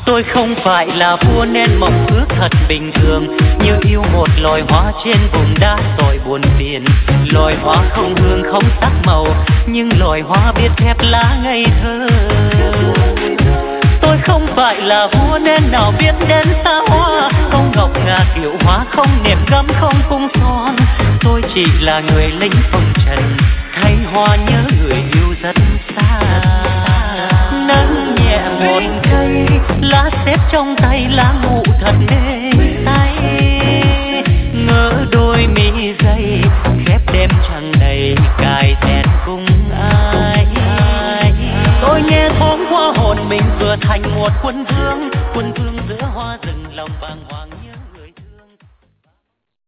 Tôi không phải là vua nên mong ước thật bình thường, như yêu một loài hoa trên vùng đá sỏi buồn phiền. Loài hoa không hương không sắc màu, nhưng loài hoa biết phép lá ngây thơ. Tôi không phải là vua nên nào biết đến xa hoa, không ngọc ngà kiệu hoa, không nệm gấm, không cung son. Tôi chỉ là người lính phong trần, thấy hoa nhớ người yêu rất xa. Nắng nhẹ một cây, lá xếp trong tay, lá ngủ thật mê say. Ngỡ đôi mi dây, khép đêm trăng đầy, cài thẹn cùng ai. Tôi nghe thoáng qua hồn mình vừa thành một quân vương giữa hoa rừng lòng bàng hoàng.